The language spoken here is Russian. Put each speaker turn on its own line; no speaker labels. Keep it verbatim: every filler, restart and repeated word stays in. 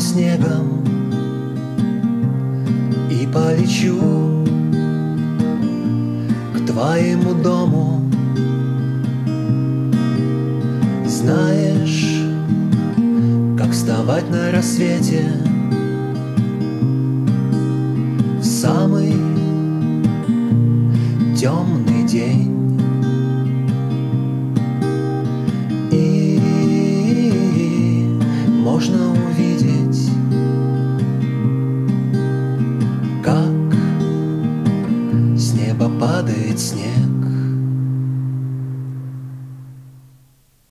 снегом и полечу к твоему дому. Знаешь, как вставать на рассвете в самый темный день, и можно увидеть, как с неба падает снег.